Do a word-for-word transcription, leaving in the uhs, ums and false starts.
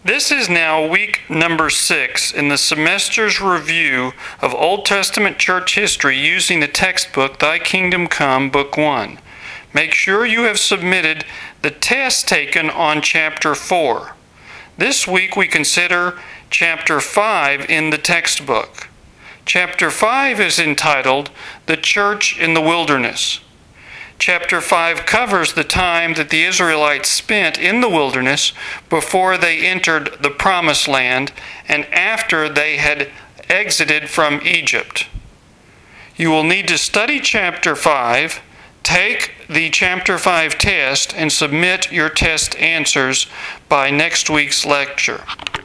This is now week number six in the semester's review of Old Testament church history using the textbook Thy Kingdom Come, Book one. Make sure you have submitted the test taken on Chapter four. This week we consider Chapter five in the textbook. Chapter five is entitled The Church in the Wilderness. Chapter five covers the time that the Israelites spent in the wilderness before they entered the Promised Land and after they had exited from Egypt. You will need to study Chapter five, take the Chapter five test, and submit your test answers by next week's lecture.